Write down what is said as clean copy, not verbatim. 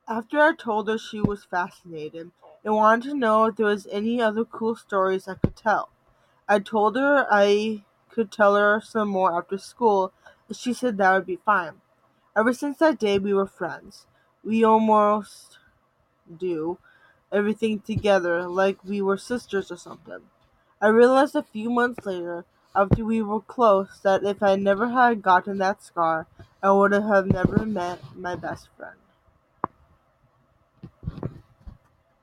After I told her, she was fascinated and wanted to know if there was any other cool stories I could tell. I told her I could tell her some more after school, and she said that would be fine. Ever since that day, we were friends. We almost do everything together like we were sisters or something. I realized a few months later, after we were close, that if I never had gotten that scar, I would have never met my best friend.